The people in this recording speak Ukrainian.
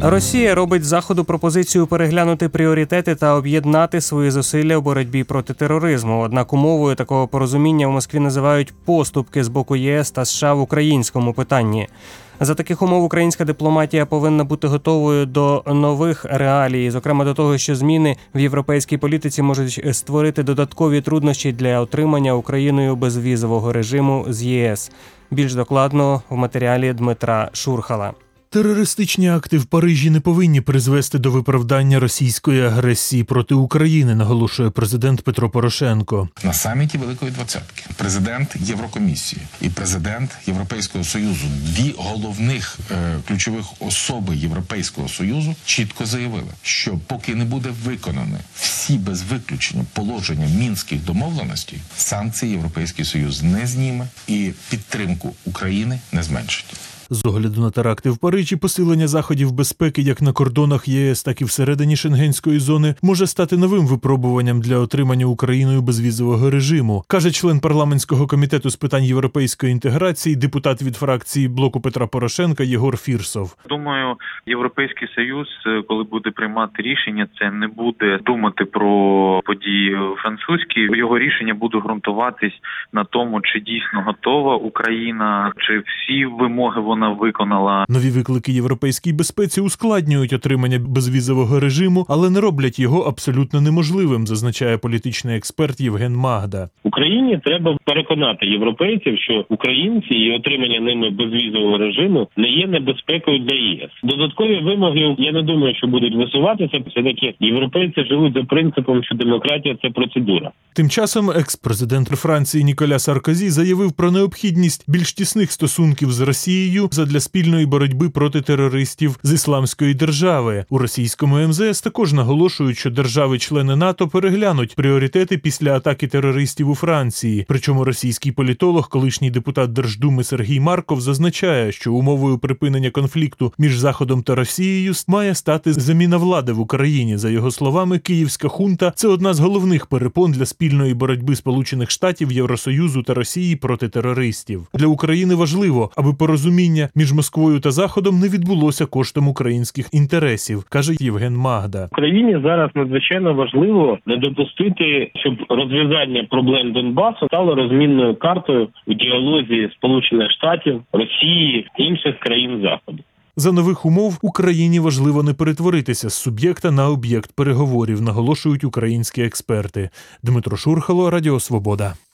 Росія робить Заходу пропозицію переглянути пріоритети та об'єднати свої зусилля у боротьбі проти тероризму. Однак умовою такого порозуміння в Москві називають поступки з боку ЄС та США в українському питанні. За таких умов українська дипломатія повинна бути готовою до нових реалій, зокрема до того, що зміни в європейській політиці можуть створити додаткові труднощі для отримання Україною безвізового режиму з ЄС. Більш докладно в матеріалі Дмитра Шурхала. Терористичні акти в Парижі не повинні призвести до виправдання російської агресії проти України, наголошує президент Петро Порошенко. На саміті Великої Двадцятки президент Єврокомісії і президент Європейського Союзу, дві головних ключових особи Європейського Союзу, чітко заявили, що поки не буде виконано всі без виключення положення мінських домовленостей, санкції Європейський Союз не зніме і підтримку України не зменшить. З огляду на теракти в Парижі, посилення заходів безпеки як на кордонах ЄС, так і всередині Шенгенської зони може стати новим випробуванням для отримання Україною безвізового режиму, каже член парламентського комітету з питань європейської інтеграції, депутат від фракції Блоку Петра Порошенка Єгор Фірсов. Думаю, Європейський Союз, коли буде приймати рішення, це не буде думати про події французькі. Його рішення буде ґрунтуватись на тому, чи дійсно готова Україна, чи всі вимоги вона виконала. Нові виклики європейській безпеці ускладнюють отримання безвізового режиму, але не роблять його абсолютно неможливим, зазначає політичний експерт Євген Магда. Україні треба переконати європейців, що українці і отримання ними безвізового режиму не є небезпекою для ЄС. Додаткові вимоги, я не думаю, що будуть висуватися. Все-таки європейці живуть за принципом, що демократія – це процедура. Тим часом екс-президент Франції Ніколя Саркозі заявив про необхідність більш тісних стосунків з Росією задля спільної боротьби проти терористів з Ісламської держави. У російському МЗС також наголошують, що держави-члени НАТО переглянуть пріоритети після атаки терористів у Франції. Причому російський політолог, колишній депутат Держдуми Сергій Марков зазначає, що умовою припинення конфлікту між Заходом та Росією має стати заміна влади в Україні. За його словами, київська хунта – це одна з головних перепон для спільної боротьби Сполучених Штатів, Євросоюзу та Росії проти терористів. Для України важливо, аби порозуміння між Москвою та Заходом не відбулося коштом українських інтересів, каже Євген Магда. Україні зараз надзвичайно важливо не допустити, щоб розв'язання проблем Донбасу стало розмінною картою у діалозі Сполучених Штатів, Росії, інших країн Заходу. За нових умов Україні важливо не перетворитися з суб'єкта на об'єкт переговорів, наголошують українські експерти. Дмитро Шурхало, Радіо Свобода.